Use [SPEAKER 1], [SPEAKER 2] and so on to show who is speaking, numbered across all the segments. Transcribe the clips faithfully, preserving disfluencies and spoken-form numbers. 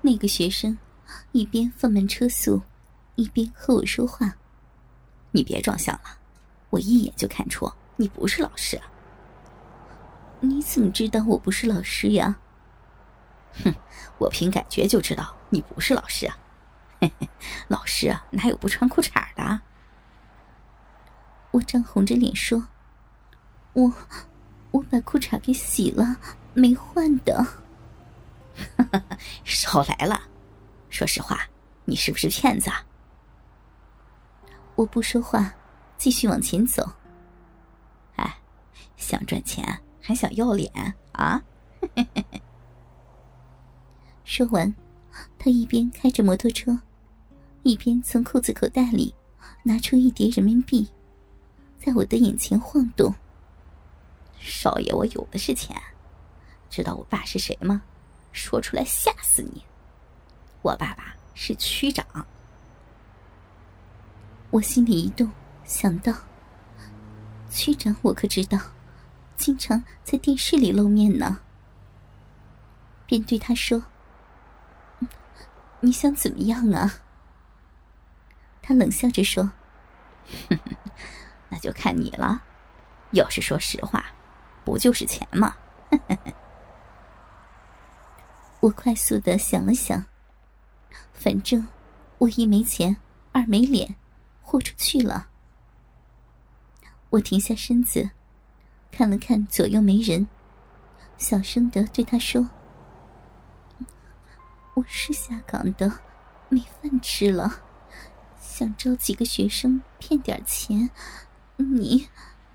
[SPEAKER 1] 那个学生一边放慢车速，一边和我说话。
[SPEAKER 2] 你别装像了，我一眼就看出你不是老师啊。
[SPEAKER 1] 你怎么知道我不是老师呀？
[SPEAKER 2] 哼，我凭感觉就知道你不是老师啊。嘿嘿，老师啊，哪有不穿裤衩的？
[SPEAKER 1] 我涨红着脸说，我我把裤衩给洗了，没换的。
[SPEAKER 2] 少来了，说实话，你是不是骗子啊？
[SPEAKER 1] 我不说话，继续往前走。
[SPEAKER 2] 哎，想赚钱还想要脸啊？
[SPEAKER 1] 说完，他一边开着摩托车，一边从裤子口袋里拿出一叠人民币，在我的眼前晃动。
[SPEAKER 2] 少爷，我有的是钱，知道我爸是谁吗？说出来吓死你！我爸爸是区长。
[SPEAKER 1] 我心里一动，想到区长我可知道，经常在电视里露面呢，便对他说，你想怎么样啊？他冷笑着说，
[SPEAKER 2] 哼哼，那就看你了，要是说实话，不就是钱吗？
[SPEAKER 1] 我快速地想了想，反正我一没钱，二没脸，豁出去了。我停下身子，看了看左右没人，小声地对他说，我是下岗的，没饭吃了，想招几个学生骗点钱，你……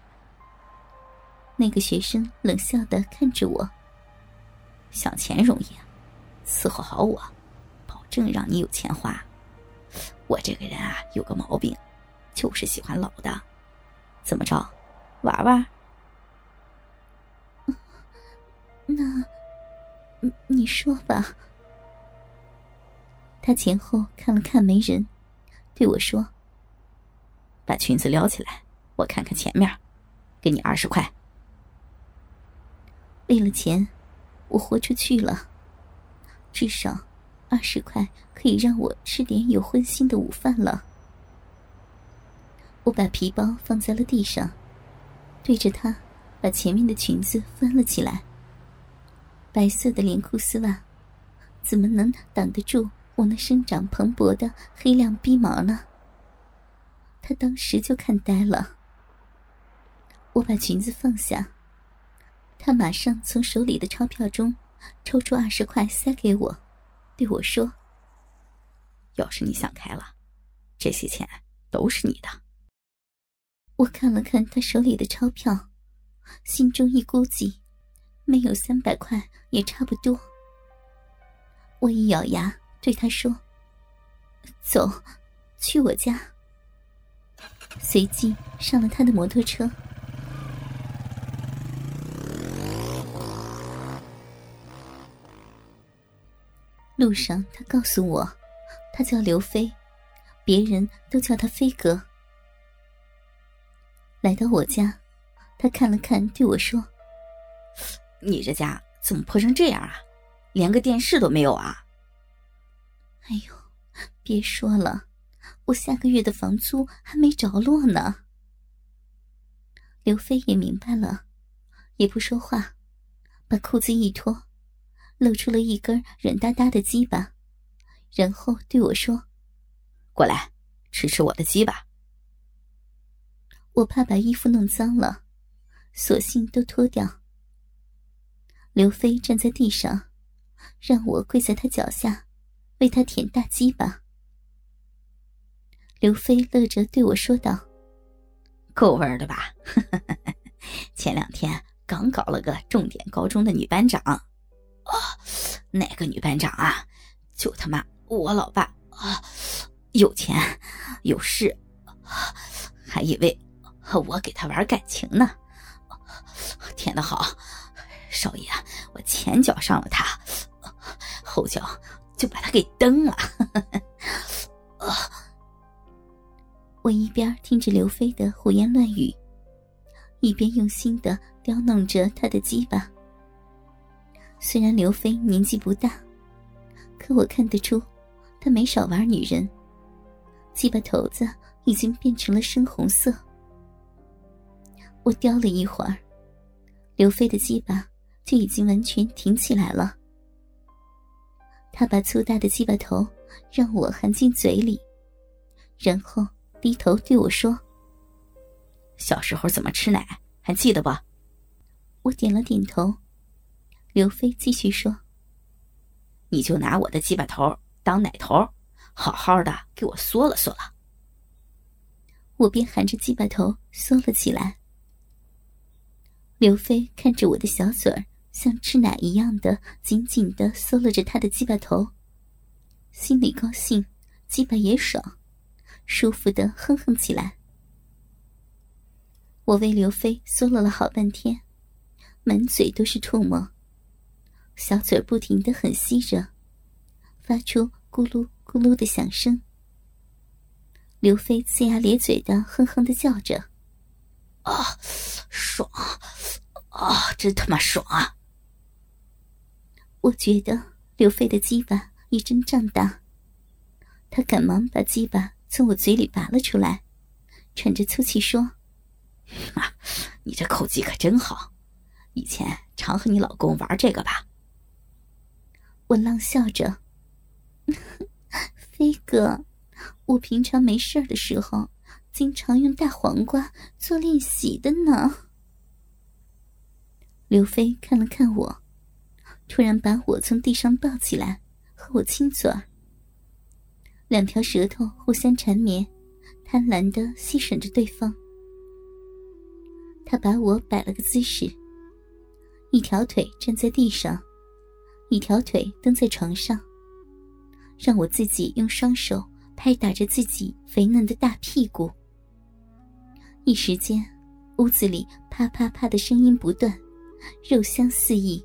[SPEAKER 1] 那个学生冷笑地看着我，
[SPEAKER 2] 想钱容易，伺候好我，保证让你有钱花。我这个人啊，有个毛病，就是喜欢老的。怎么着，玩玩？
[SPEAKER 1] 那，你说吧。他前后看了看没人，对我说，
[SPEAKER 2] 把裙子撩起来，我看看前面，给你二十块。
[SPEAKER 1] 为了钱，我豁出去了，至少二十块可以让我吃点有荤腥的午饭了。我把皮包放在了地上，对着他把前面的裙子翻了起来。白色的连裤丝袜怎么能挡得住我那生长蓬勃的黑亮逼毛呢？他当时就看呆了。我把裙子放下，他马上从手里的钞票中抽出二十块塞给我，对我说，
[SPEAKER 2] 要是你想开了，这些钱都是你的。
[SPEAKER 1] 我看了看他手里的钞票，心中一估计，没有三百块也差不多。我一咬牙对他说，走，去我家。随即上了他的摩托车。路上他告诉我，他叫刘飞，别人都叫他飞哥。来到我家，他看了看对我说，
[SPEAKER 2] 你这家怎么破成这样啊？连个电视都没有啊？
[SPEAKER 1] 哎呦，别说了，我下个月的房租还没着落呢。刘飞也明白了，也不说话，把裤子一脱，露出了一根软哒哒的鸡巴，然后对我说，
[SPEAKER 2] 过来吃吃我的鸡吧。
[SPEAKER 1] 我怕把衣服弄脏了，索性都脱掉。刘飞站在地上，让我跪在他脚下，为他舔大鸡巴。刘飞乐着对我说道，
[SPEAKER 2] 够味儿的吧？前两天刚搞了个重点高中的女班长，哦，那个女班长啊，就他妈我老爸啊，有钱有势，还以为我给他玩感情呢。舔得好，少爷，我前脚上了他，后脚就把他给蹬了。
[SPEAKER 1] 我一边听着刘飞的胡言乱语，一边用心地叼弄着他的鸡巴。虽然刘飞年纪不大， 可我看得出他没少玩女人，鸡巴头子已经变成了深红色。我叼了一会儿，刘飞的鸡巴就已经完全挺起来了。他把粗大的鸡巴头让我含进嘴里，然后低头对我说：
[SPEAKER 2] 小时候怎么吃奶还记得吧？
[SPEAKER 1] 我点了点头。刘飞继续说：
[SPEAKER 2] 你就拿我的鸡巴头当奶头，好好的给我缩了缩了。
[SPEAKER 1] 我便含着鸡巴头缩了起来。刘飞看着我的小嘴儿像吃奶一样的紧紧地缩了着他的鸡巴头，心里高兴，鸡巴也爽，舒服地哼哼起来。我为刘飞缩了了好半天，满嘴都是唾沫，小嘴不停地很吸着，发出咕噜咕噜的响声。刘飞呲牙咧嘴的哼哼地叫着：
[SPEAKER 2] 啊，爽啊，真他妈爽啊！
[SPEAKER 1] 我觉得刘飞的鸡巴一阵胀大，他赶忙把鸡巴从我嘴里拔了出来，喘着粗气说：
[SPEAKER 2] 啊，你这口技可真好，以前常和你老公玩这个吧？
[SPEAKER 1] 我浪笑着：飞哥，我平常没事的时候经常用大黄瓜做练习的呢。刘飞看了看我，突然把我从地上抱起来和我亲嘴儿，两条舌头互相缠绵，贪婪地吸吮着对方。他把我摆了个姿势，一条腿站在地上，一条腿蹬在床上，让我自己用双手拍打着自己肥嫩的大屁股。一时间，屋子里啪啪啪的声音不断，肉香四溢。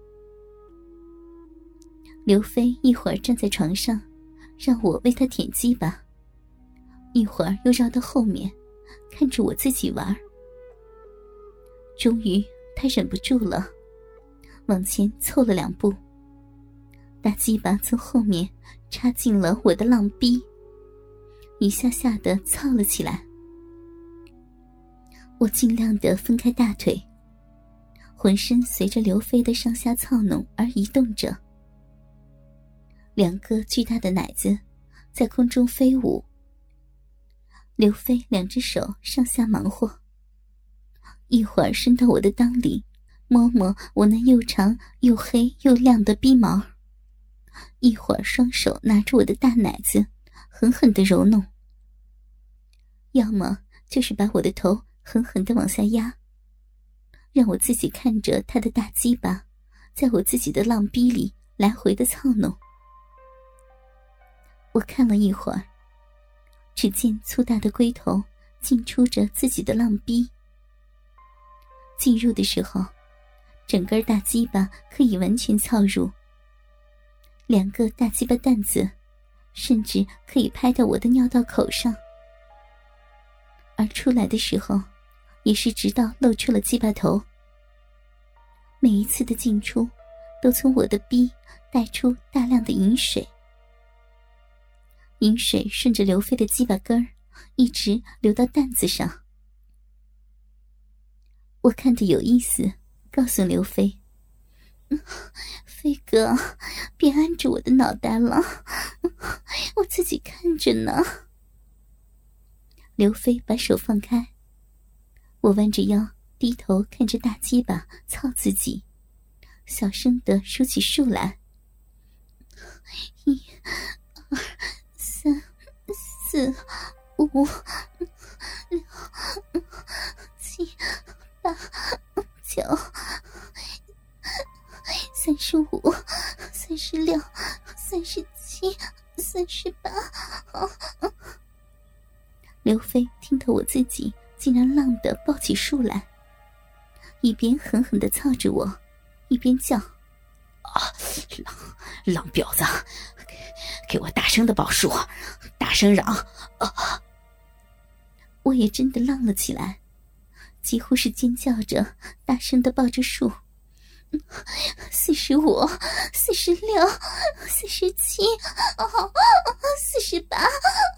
[SPEAKER 1] 刘飞一会儿站在床上，让我为他舔鸡巴，一会儿又绕到后面，看着我自己玩。终于，他忍不住了，往前凑了两步，大鸡巴从后面插进了我的浪逼，一下下的操了起来。我尽量的分开大腿，浑身随着刘飞的上下操弄而移动着。两个巨大的奶子在空中飞舞，刘飞两只手上下忙活，一会儿伸到我的裆里摸摸我那又长又黑又亮的逼毛，一会儿双手拿着我的大奶子狠狠地揉弄，要么就是把我的头狠狠地往下压，让我自己看着他的大鸡巴在我自己的浪逼里来回的操弄。我看了一会儿，只见粗大的龟头进出着自己的浪逼，进入的时候整根大鸡巴可以完全操入，两个大鸡巴蛋子甚至可以拍到我的尿道口上，而出来的时候也是直到露出了鸡巴头。每一次的进出都从我的逼带出大量的饮水，饮水顺着刘飞的鸡巴根儿一直流到蛋子上。我看得有意思，告诉刘飞：飞哥，别按着我的脑袋了，我自己看着呢。刘飞把手放开，我弯着腰低头看着大鸡巴操自己，小声地数起数来：一、二、三、四、五、六、七、八、九、三十五、三十六、三十七、三十八。刘飞听到我自己竟然浪地报起数来，一边狠狠地操着我，一边叫：
[SPEAKER 2] 啊，浪浪婊子，给给我大声的报数，大声嚷！啊！
[SPEAKER 1] 我也真的浪了起来，几乎是尖叫着大声地报着数： 四十五、四十六、四十七、四十八、